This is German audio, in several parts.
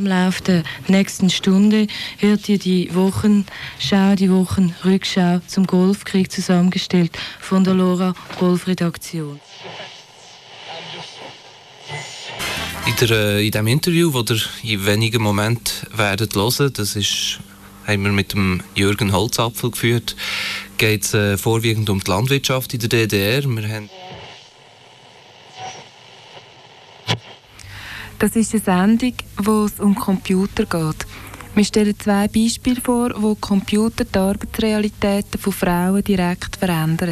Lauf der nächsten Stunde hört ihr die Wochenschau, die Wochenrückschau zum Golfkrieg, zusammengestellt von der LoRa Golfredaktion. In diesem Interview, das ihr in wenigen Momenten werdet hören, haben wir mit dem Jürgen Holzapfel geführt, geht es vorwiegend um die Landwirtschaft in der DDR. Das ist eine Sendung, wo es um Computer geht. Wir stellen 2 Beispiele vor, wo Computer die Arbeitsrealitäten von Frauen direkt verändern.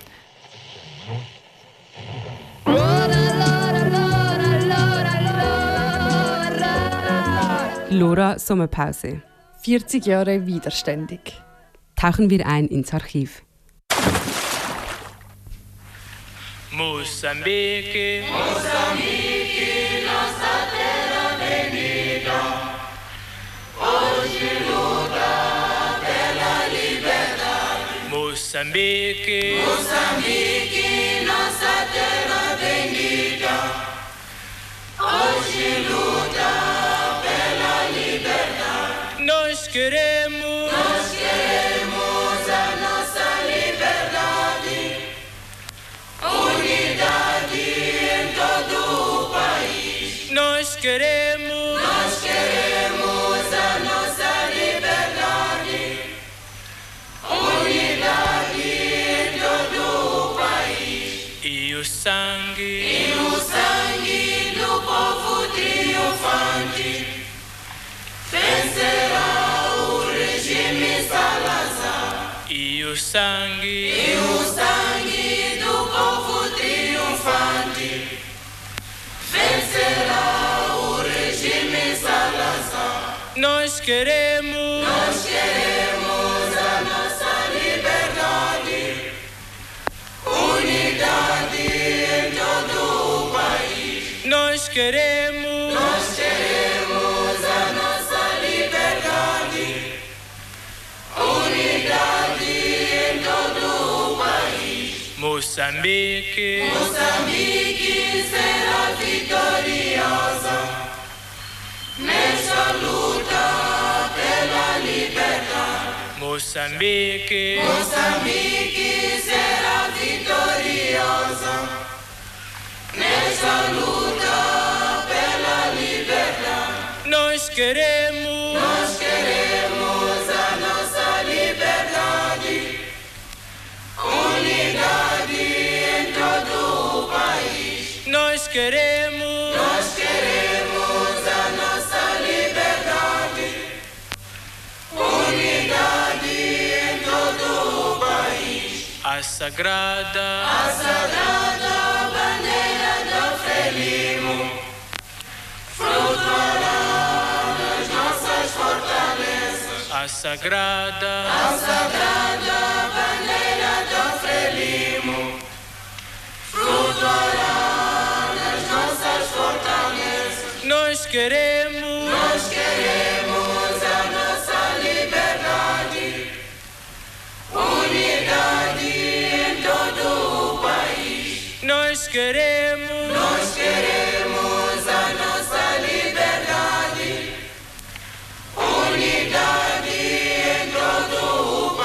LoRa Sommerpause. 40 Jahre widerständig. Tauchen wir ein ins Archiv. Mozambique, Mozambique, nossa terra bendita, hoje luta pela liberdade. Mozambique, Mozambique, nossa terra bendita, hoje luta pela liberdade. Nós queremos a nossa liberdade. Unidade em todo o país. Nós queremos a nossa liberdade. Unidade em todo o país. E o sangue do povo triunfante vencerá o regime Salazar. E o sangue do povo triunfante vencerá o regime Salazar. Nós queremos a nossa liberdade, unidade em todo o país. Nós queremos a nossa liberdade, unidade em todo o país. Moçambique será vitoriosa nessa luta pela liberdade. Moçambique será vitoriosa nessa luta pela liberdade. Nós queremos a nossa liberdade, unidade em todo o país. Nós queremos a nossa liberdade, unidade em todo o país. A sagrada bandeira do Frelimo flutuará nas nossas fortalezas. A sagrada bandeira do Frelimo flutuará nas nossas fortalezas. Nós queremos a nossa liberdade, unidade em todo o país. Nós queremos a nossa liberdade, unidade em todo o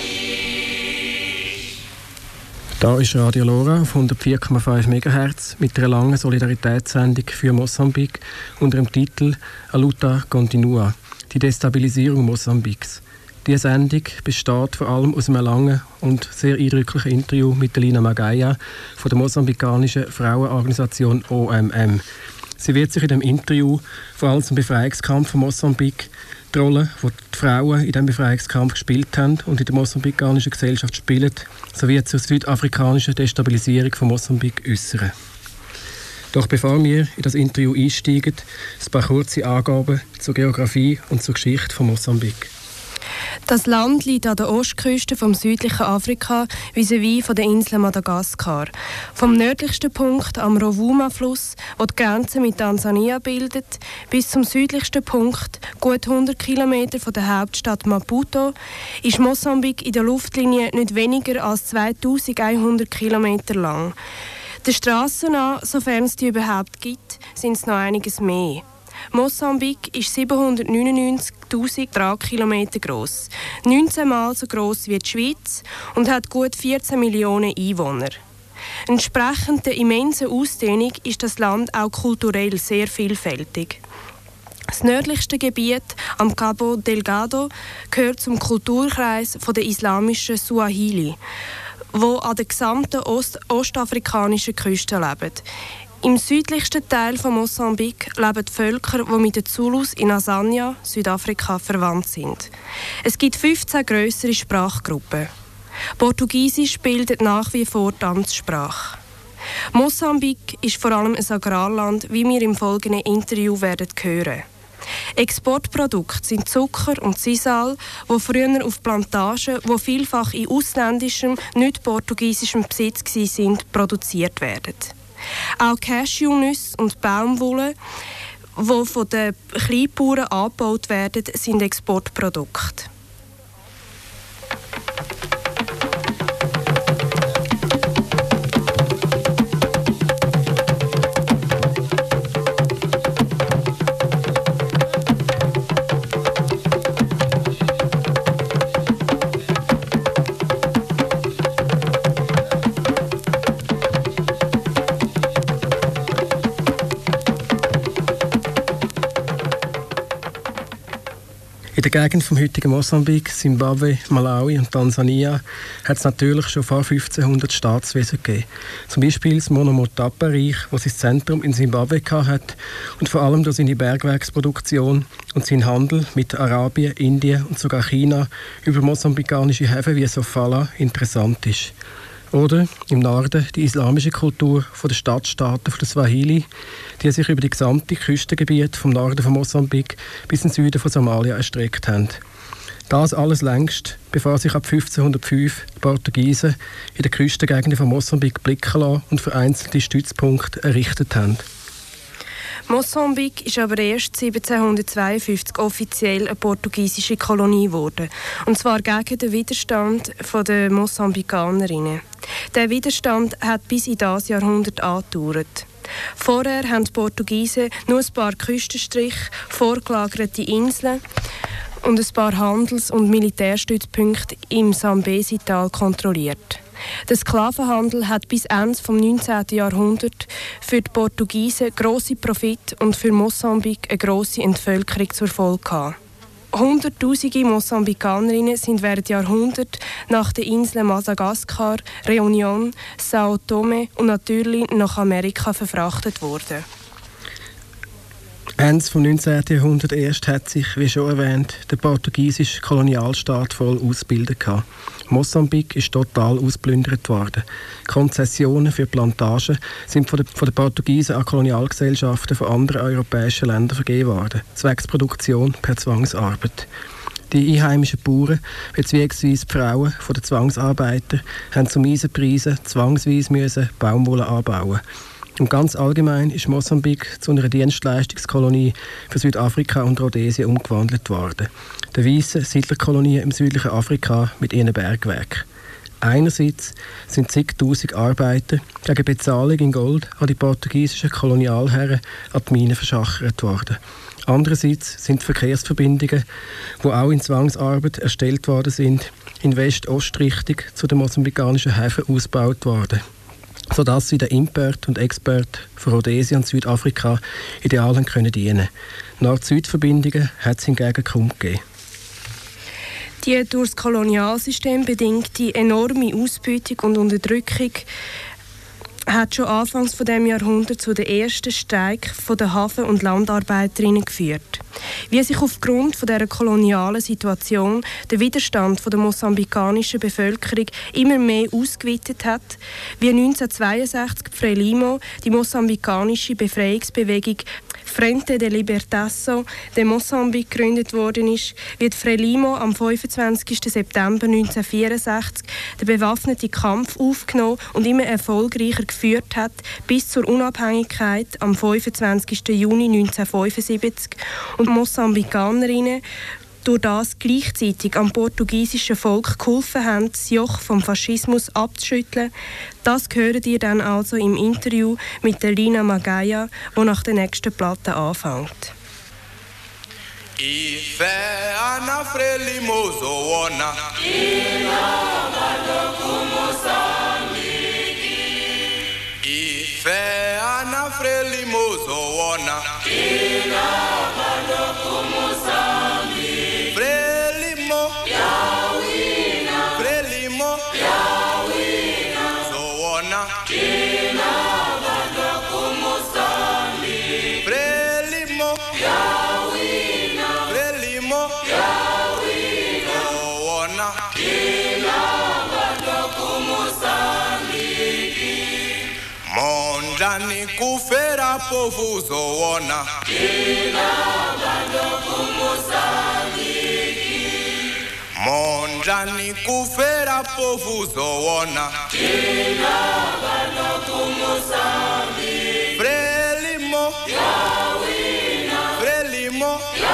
país. Da ist Radio LoRa auf 104,5 MHz mit einer langen Solidaritätssendung für Mosambik unter dem Titel «A luta continua», die Destabilisierung Mosambiks. Diese Sendung besteht vor allem aus einem langen und sehr eindrücklichen Interview mit Lina Magaia von der mosambikanischen Frauenorganisation OMM. Sie wird sich in dem Interview vor allem zum Befreiungskampf von Mosambik, die Rolle, die die Frauen in diesem Befreiungskampf gespielt haben und in der mosambikanischen Gesellschaft spielen, sowie zur südafrikanischen Destabilisierung von Mosambik äußern. Doch bevor wir in das Interview einsteigen, ein paar kurze Angaben zur Geografie und zur Geschichte von Mosambik. Das Land liegt an der Ostküste vom südlichen Afrika vis-à-vis von der Insel Madagaskar. Vom nördlichsten Punkt am Rovuma-Fluss, der die Grenze mit Tansania bildet, bis zum südlichsten Punkt, gut 100 Kilometer von der Hauptstadt Maputo, ist Mosambik in der Luftlinie nicht weniger als 2100 Kilometer lang. Der Strassen an, sofern es die überhaupt gibt, sind es noch einiges mehr. Mosambik ist 799'000 Quadratkilometer gross, 19 Mal so gross wie die Schweiz und hat gut 14 Millionen Einwohner. Entsprechend der immensen Ausdehnung ist das Land auch kulturell sehr vielfältig. Das nördlichste Gebiet am Cabo Delgado gehört zum Kulturkreis der islamischen Swahili, wo an der gesamten ostafrikanischen Küste leben. Im südlichsten Teil von Mosambik leben Völker, die mit den Zulus in Azania, Südafrika, verwandt sind. Es gibt 15 grössere Sprachgruppen. Portugiesisch bildet nach wie vor die Amtssprache. Mosambik ist vor allem ein Agrarland, wie wir im folgenden Interview werden hören. Exportprodukte sind Zucker und Sisal, die früher auf Plantagen, die vielfach in ausländischem, nicht portugiesischem Besitz waren, produziert werden. Auch Cashewnüsse und Baumwolle, die von den Kleinbauern angebaut werden, sind Exportprodukte. In der Gegend vom heutigen Mosambik, Zimbabwe, Malawi und Tansania hat es natürlich schon vor 1500 Staatswesen gegeben. Zum Beispiel das Monomotapa-Reich, das sein Zentrum in Zimbabwe hatte und vor allem durch seine Bergwerksproduktion und seinen Handel mit Arabien, Indien und sogar China über mosambikanische Häfen wie Sofala interessant ist. Oder im Norden die islamische Kultur der Stadtstaaten der Swahili, die sich über die gesamte Küstengebiet vom Norden von Mosambik bis in den Süden von Somalia erstreckt haben. Das alles längst, bevor sich ab 1505 die Portugiesen in den Küstengegenden von Mosambik blicken lassen und vereinzelte Stützpunkte errichtet haben. Mosambik ist aber erst 1752 offiziell eine portugiesische Kolonie geworden. Und zwar gegen den Widerstand der Mosambikanerinnen. Der Widerstand hat bis in dieses Jahrhundert angedauert. Vorher haben die Portugiesen nur ein paar Küstenstriche, vorgelagerte Inseln und ein paar Handels- und Militärstützpunkte im Sambesi-Tal kontrolliert. Der Sklavenhandel hat bis Ende des 19. Jahrhunderts für die Portugiesen grosse Profit und für Mosambik eine grosse Entvölkerung zur Folge gehabt. Hunderttausende Mosambikanerinnen sind während Jahrhunderten nach den Inseln Madagaskar, Réunion, São Tomé und natürlich nach Amerika verfrachtet worden. Ende des 19. Jahrhunderts erst hat sich, wie schon erwähnt, der portugiesische Kolonialstaat voll ausgebildet. Mosambik ist total ausgeplündert worden. Konzessionen für Plantagen sind von den Portugiesen an Kolonialgesellschaften von anderen europäischen Ländern vergeben worden, zwecks Produktion per Zwangsarbeit. Die einheimischen Bauern bzw. die Frauen der Zwangsarbeiter haben zu miesen Preisen zwangsweise Baumwolle anbauen. Und ganz allgemein ist Mosambik zu einer Dienstleistungskolonie für Südafrika und Rhodesien umgewandelt worden. Der weißen Siedlerkolonie im südlichen Afrika mit ihren Bergwerken. Einerseits sind zigtausend Arbeiter gegen Bezahlung in Gold an die portugiesischen Kolonialherren an die Minen verschachert worden. Andererseits sind Verkehrsverbindungen, die auch in Zwangsarbeit erstellt worden sind, in West-Ost-Richtung zu den mosambikanischen Häfen ausgebaut worden, sodass sie der Import und Export von Rhodesien und Südafrika ideal dienen können. Nord-Süd-Verbindungen hat es hingegen kaum gegeben. Die durch das Kolonialsystem bedingte enorme Ausbeutung und Unterdrückung hat schon anfangs von dem Jahrhundert zu den ersten Streik der Hafen- und Landarbeiterinnen geführt. Wie sich aufgrund von dieser kolonialen Situation der Widerstand der mosambikanischen Bevölkerung immer mehr ausgeweitet hat, wie 1962 Frelimo, die mosambikanische Befreiungsbewegung Frente de Libertação de Moçambique gegründet worden ist, wird Frelimo am 25. September 1964 den bewaffneten Kampf aufgenommen und immer erfolgreicher geführt hat, bis zur Unabhängigkeit am 25. Juni 1975 und Mosambikanerinnen durch das gleichzeitig am portugiesischen Volk geholfen haben, das Joch vom Faschismus abzuschütteln. Das hört ihr dann also im Interview mit der Lina Magaia, wo nach der nächsten Platte anfängt. Ife anafreli mozoona Ife anafreli mozoona Frelimo Frelimo zoona Frelimo Frelimo zoona Monjani kufera pofu zoona Monjani kufera pofu zoona Frelimo Frelimo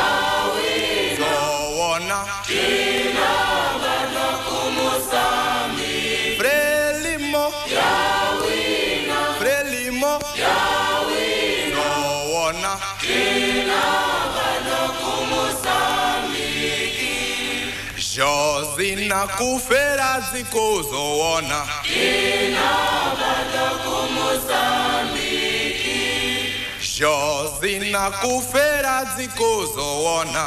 zoona Frelimo Frelimo zoona Josina kufera zikozoona Josina kufera zikozoona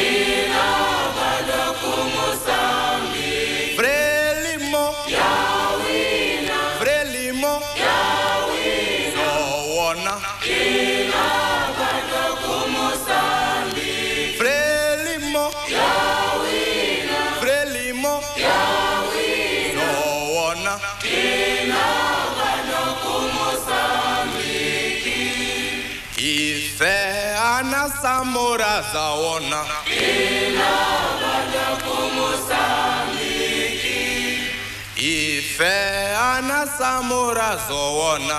Frelimo Frelimo zoona Frelimo Frelimo zoona Ife anasamora zaona Ife anasamora zoona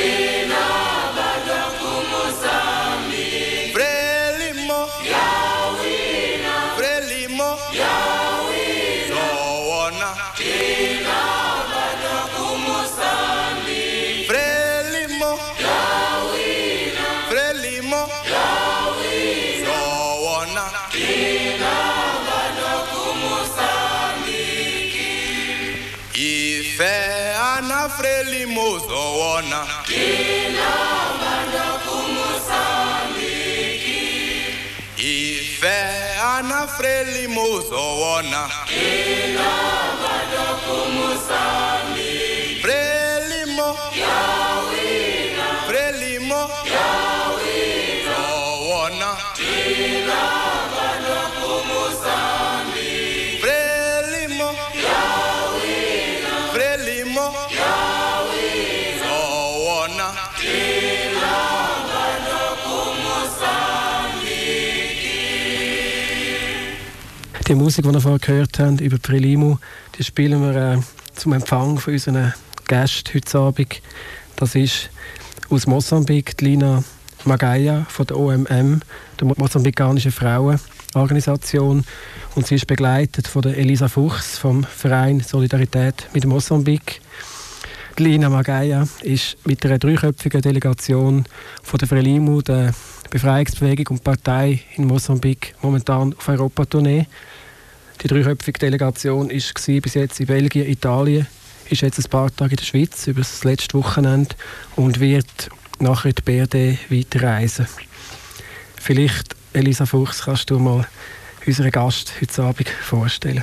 Frelimo Frelimo zoona Frelimo Frelimo zoona Ife ana frelimo zoona Ife ana frelimo zoona Frelimo Frelimo zoona Frelimo Frelimo zoona Die Musik, die wir vorher gehört haben, über Frelimo, die spielen wir zum Empfang von unseren Gästen heute Abend. Das ist aus Mosambik die Lina Magaia von der OMM, der Mosambikanischen Frauenorganisation. Und sie ist begleitet von der Elisa Fuchs vom Verein Solidarität mit Mosambik. Die Lina Magaia ist mit einer dreiköpfigen Delegation von der Frelimo, der Befreiungsbewegung und Partei in Mosambik, momentan auf Europatournee. Die dreiköpfige Delegation war bis jetzt in Belgien, Italien, ist jetzt ein paar Tage in der Schweiz über das letzte Wochenende und wird nachher in die BRD weiterreisen. Vielleicht, Elisa Fuchs, kannst du mal unseren Gast heute Abend vorstellen?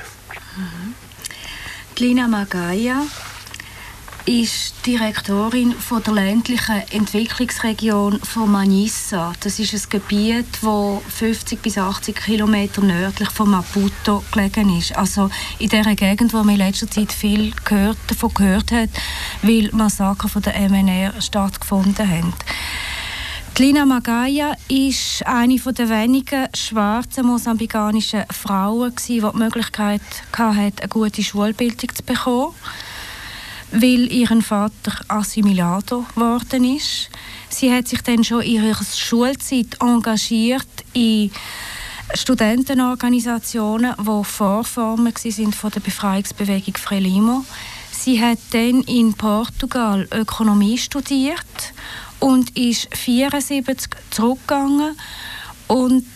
Lina Magaia ist Direktorin von der ländlichen Entwicklungsregion von Manissa. Das ist ein Gebiet, das 50 bis 80 Kilometer nördlich von Maputo gelegen ist. Also in der Gegend, wo man in letzter Zeit viel davon gehört hat, weil Massaker von der MNR stattgefunden haben. Lina Magaia war eine der wenigen schwarzen mosambikanischen Frauen, die die Möglichkeit hatte, eine gute Schulbildung zu bekommen, weil ihr Vater Assimilator geworden ist. Sie hat sich dann schon in ihrer Schulzeit engagiert in Studentenorganisationen, die Vorformen waren von der Befreiungsbewegung Frelimo. Sie hat dann in Portugal Ökonomie studiert und ist 1974 zurückgegangen und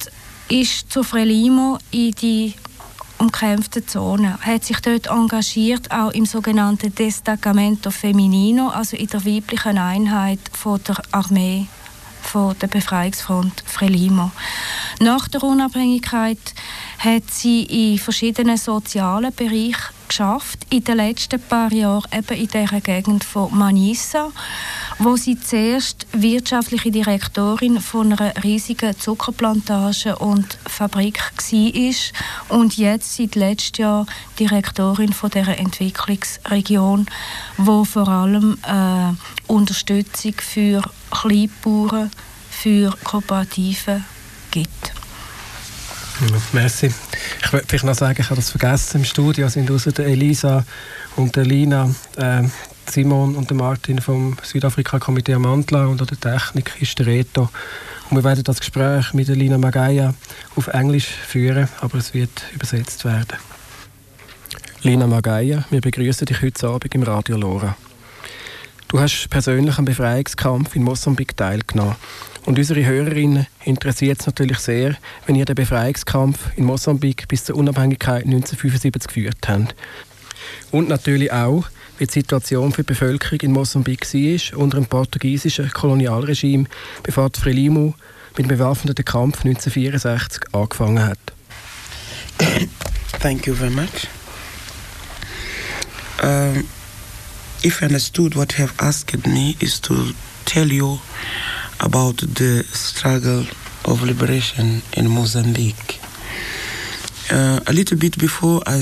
ist zu Frelimo in die umkämpfte Zone, hat sich dort engagiert, auch im sogenannten Destacamento Feminino, also in der weiblichen Einheit von der Armee, von der Befreiungsfront Frelimo. Nach der Unabhängigkeit hat sie in verschiedenen sozialen Bereichen geschafft, in den letzten paar Jahren eben in dieser Gegend von Manisa, wo sie zuerst wirtschaftliche Direktorin von einer riesigen Zuckerplantage und Fabrik war und jetzt seit letztem Jahr Direktorin von dieser Entwicklungsregion, wo vor allem Unterstützung für Kleinbauern, für Kooperativen gibt. Merci. Ich wollte vielleicht noch sagen, ich habe das vergessen, im Studio sind außer der Elisa und der Lina Simon und der Martin vom Südafrika-Komitee Amantla und an der Technik ist der Reto. Und wir werden das Gespräch mit der Lina Magaya auf Englisch führen, aber es wird übersetzt werden. Lina Magaya, wir begrüßen dich heute Abend im Radio Lora. Du hast persönlich am Befreiungskampf in Mosambik teilgenommen. Und unsere Hörerinnen interessiert es natürlich sehr, wenn ihr den Befreiungskampf in Mosambik bis zur Unabhängigkeit 1975 geführt habt. Und natürlich auch, wie die Situation für die Bevölkerung in Mosambik war unter dem portugiesischen Kolonialregime, bevor die Frelimo mit dem bewaffneten Kampf 1964 angefangen hat. Thank you very much. If I understood what you have asked me is to tell you about the struggle of liberation in Mozambique. A little bit before I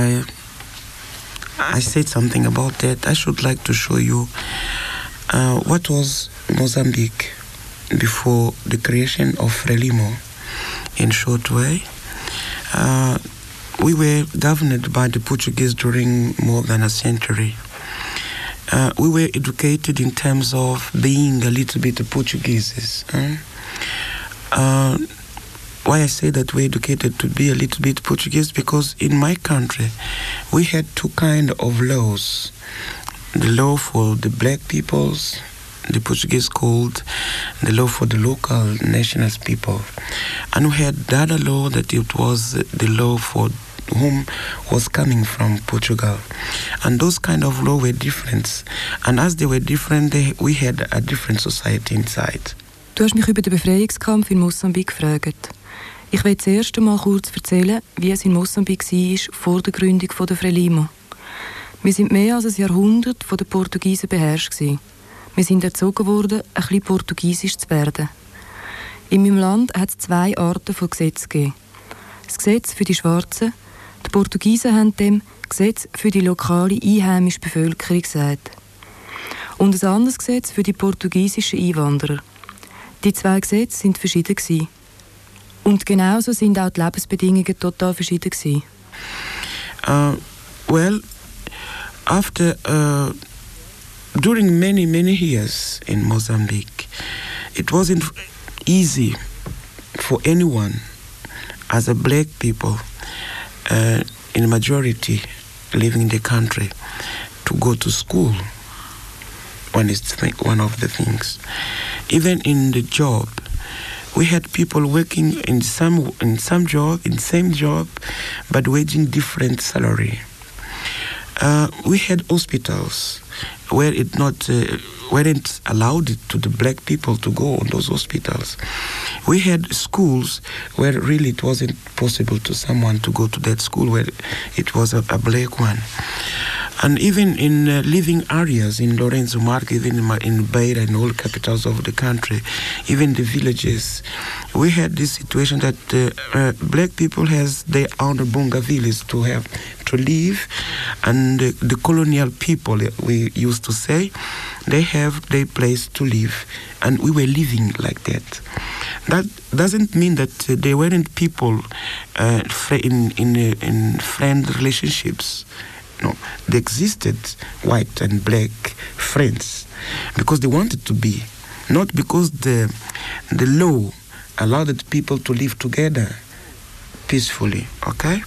said something about that, I should like to show you what was Mozambique before the creation of Frelimo. In short way, we were governed by the Portuguese during more than a century. We were educated in terms of being a little bit Portuguese. Why I say that we're educated to be a little bit Portuguese, because in my country we had two kinds of laws. The law for the black peoples, the Portuguese called the law for the local nationalist people. And we had the other law that it was the law for whom was coming from Portugal. And those kind of law were different. And as they were different, we had a different society inside. Du hast mich über den Befreiungskampf in Mosambik gefragt. Ich will zuerst einmal kurz erzählen, wie es in Mosambik war vor der Gründung der Frelimo. Wir sind mehr als ein Jahrhundert von den Portugiesen beherrscht gewesen. Wir sind erzogen worden, ein bisschen portugiesisch zu werden. In meinem Land hat es 2 Arten von Gesetzen gegeben. Das Gesetz für die Schwarzen. Die Portugiesen haben dem Gesetz für die lokale einheimische Bevölkerung gesagt. Und ein anderes Gesetz für die portugiesischen Einwanderer. Die 2 Gesetze sind verschieden gewesen. Und genauso sind auch die Lebensbedingungen total verschieden gewesen. Well, after during many years in Mozambique, it wasn't easy for anyone as a black people in a majority living in the country to go to school. One of the things. Even in the job, we had people working in same job, but waging different salary. We had hospitals where it weren't allowed to the black people to go on those hospitals. We had schools where really it wasn't possible to someone to go to that school where it was a black one. And even in living areas in Lourenço Marques, even in Beira, in all capitals of the country, even the villages, we had this situation that black people has their own bunga villas to live, and the colonial people, we used to say, they have their place to live, and we were living like that. That doesn't mean that there weren't people in friend relationships. No, they existed, white and black friends, because they wanted to be, not because the law allowed people to live together peacefully, okay?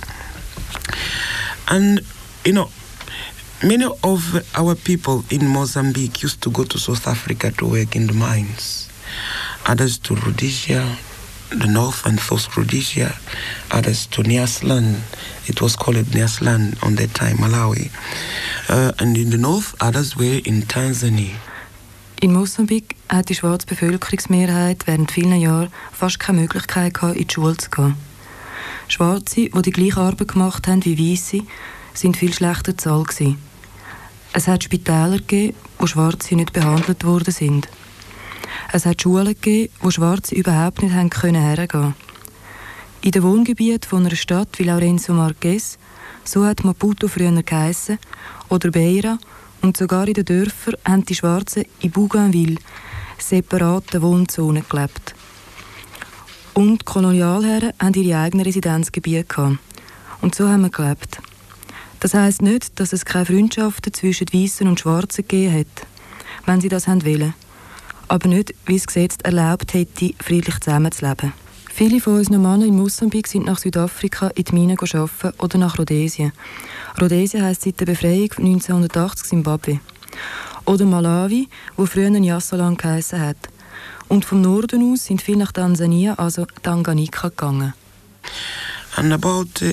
And, many of our people in Mozambique used to go to South Africa to work in the mines, others to Rhodesia, the north and South Rhodesia, others to Nyasaland. It was called Nyasaland on that time, Malawi. And in the north, others were in Tanzania. In Mosambik hat die schwarze Bevölkerungsmehrheit während vielen Jahren fast keine Möglichkeit gehabt, in die Schule zu gehen. Schwarze, die gleiche Arbeit gemacht haben wie Weisse, sind viel schlechter bezahlt gewesen. Es hat Spitäler gegeben, wo Schwarze nicht behandelt worden sind. Es hat Schulen gegeben, wo Schwarze überhaupt nicht hergehen konnten. In den Wohngebieten von einer Stadt wie Lourenço Marques, so hat Maputo früher geheissen, oder Beira, und sogar in den Dörfern haben die Schwarzen in Bougainville separaten Wohnzonen gelebt. Und die Kolonialherren haben ihre eigenen Residenzgebiete gehabt. Und so haben wir gelebt. Das heisst nicht, dass es keine Freundschaften zwischen Weißen und Schwarzen gegeben hat, wenn sie das wollten. Aber nicht, wie es Gesetz erlaubt hätte, friedlich zusammenzuleben. Viele von unseren Männern in Mosambik sind nach Südafrika in die Minen arbeiten oder nach Rhodesien. Rhodesien heisst seit der Befreiung 1980 Zimbabwe. Oder Malawi, wo früher Nyasaland geheissen hat. Und vom Norden aus sind viele nach Tansania, also Tanganyika, gegangen. And about the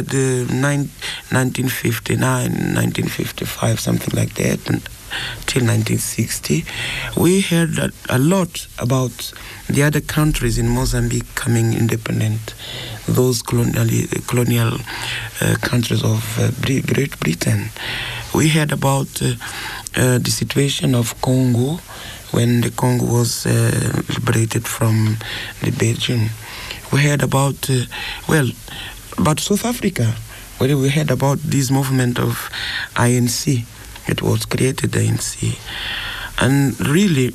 1959, 1955, something like that, till 1960, we heard a lot about the other countries in Mozambique coming independent, those colonial countries of Great Britain. We heard about the situation of Congo, when the Congo was liberated from the Belgium. We heard about, about South Africa, where we heard about this movement of INC. It was created, the ANC. And really,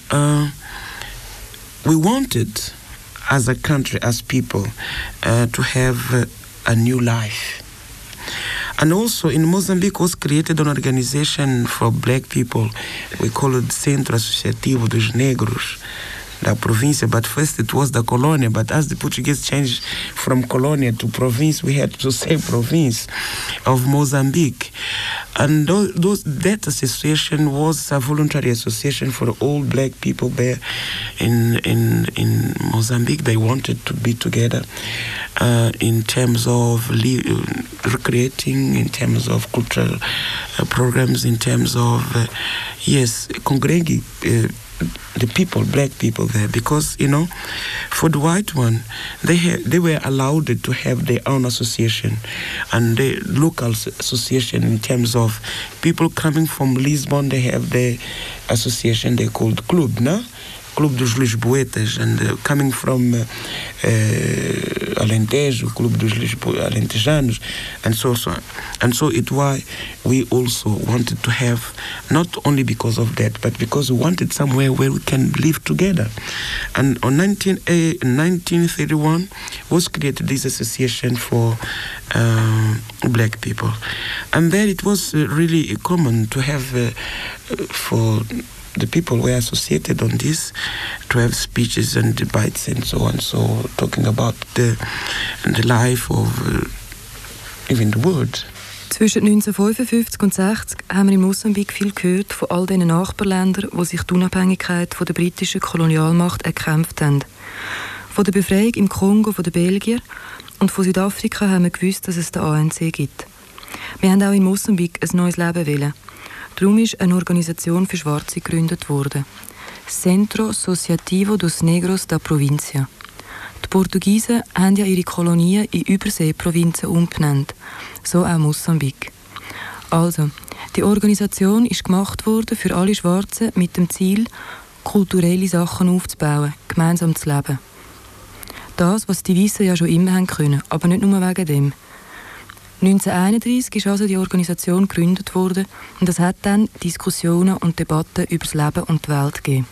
we wanted, as a country, as people, to have a new life. And also in Mozambique was created an organization for black people. We call it Centro Associativo dos Negros da Província, but first it was the Colônia, but as the Portuguese changed from Colônia to province, we had to say province of Mozambique. And that association was a voluntary association for all black people there in Mozambique. They wanted to be together in terms of recreating, in terms of cultural programs, in terms of, congregating the people, black people there, because for the white one, they were allowed to have their own association, and the local association in terms of people coming from Lisbon, they have their association they called Club, no? Club dos Lisboetas, and coming from Alentejo, Club dos Alentejanos, and so on. And so it's why we also wanted to have, not only because of that, but because we wanted somewhere where we can live together. And in 1931 was created this association for black people. And then it was really common to have for the people were associated on this to have speeches and debates and so on, so talking about the life of even the world. Zwischen 1955 und 1960 haben wir in Mosambik viel gehört von all diesen Nachbarländern, die sich die Unabhängigkeit von der britischen Kolonialmacht erkämpft haben. Von der Befreiung im Kongo von den Belgiern und von Südafrika haben wir gewusst, dass es den ANC gibt. Wir haben auch in Mosambik ein neues Leben wollen. Darum ist eine Organisation für Schwarze gegründet worden. Centro Associativo dos Negros da Província. Die Portugiesen haben ja ihre Kolonien in Überseeprovinzen umbenannt, so auch Mosambik. Also, die Organisation ist gemacht worden für alle Schwarzen mit dem Ziel, kulturelle Sachen aufzubauen, gemeinsam zu leben. Das, was die Weißen ja schon immer haben können, aber nicht nur wegen dem. 1931 ist also die Organisation gegründet worden und es hat dann Diskussionen und Debatten über das Leben und die Welt gegeben.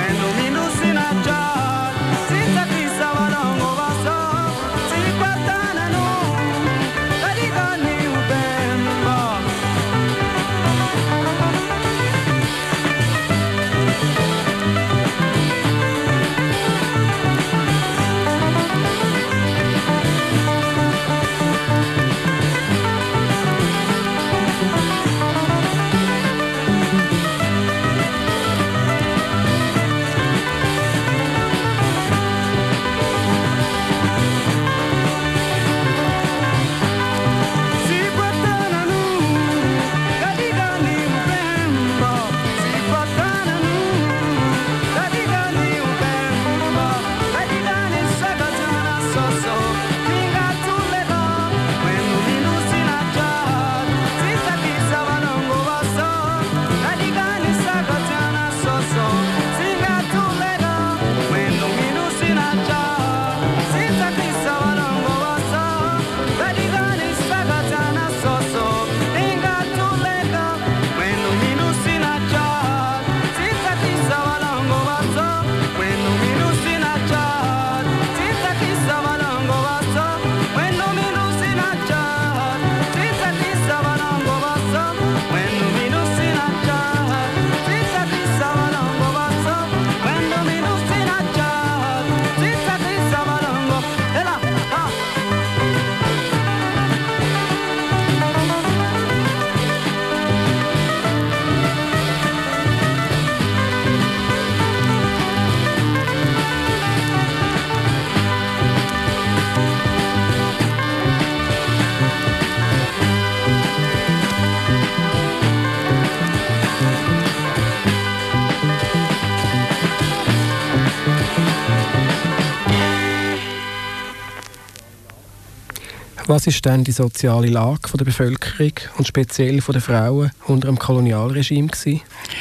Was ist denn die soziale Lage der Bevölkerung und speziell der Frauen unter dem Kolonialregime gewesen?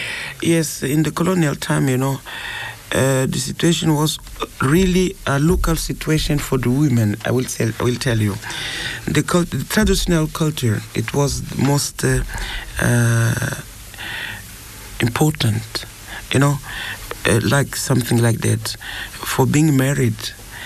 Yes, in the colonial time, the situation was really a local situation for the women. I will tell you, the traditional culture, it was the most important. Like something like that, for being married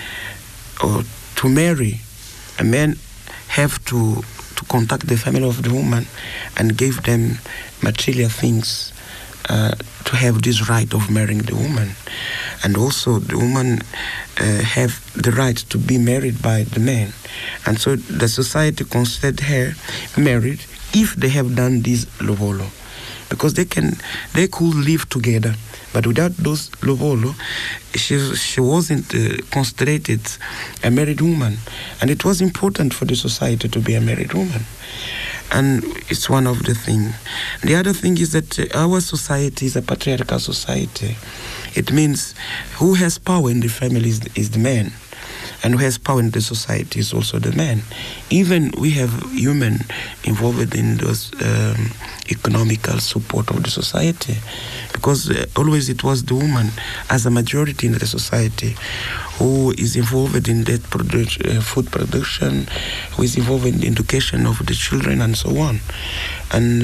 or to marry, a man have to contact the family of the woman and give them material things to have this right of marrying the woman. And also the woman have the right to be married by the man. And so the society considered her married if they have done this lovolo. Because they could live together. But without those lovolo, she wasn't considered a married woman. And it was important for the society to be a married woman. And it's one of the things. The other thing is that our society is a patriarchal society. It means who has power in the family is the man. And who has power in the society is also the man. Even we have women involved in those economical support of the society, because always it was the woman as a majority in the society who is involved in that food production, who is involved in the education of the children and so on. And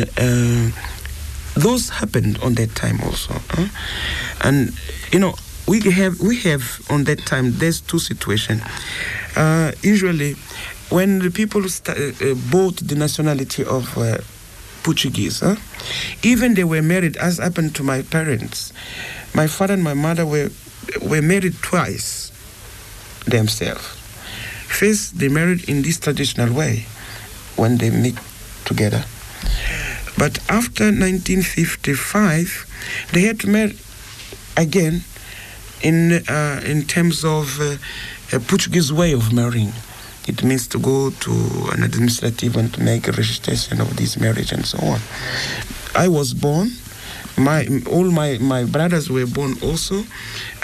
those happened on that time also. And, we have on that time, there's two situations. Usually, when the people bought the nationality of Portuguese, even they were married, as happened to my parents. My father and my mother were married twice themselves. First, they married in this traditional way, when they meet together. But after 1955, they had to marry again in terms of a Portuguese way of marrying. It means to go to an administrative and to make a registration of this marriage and so on. I was born. All my brothers were born also,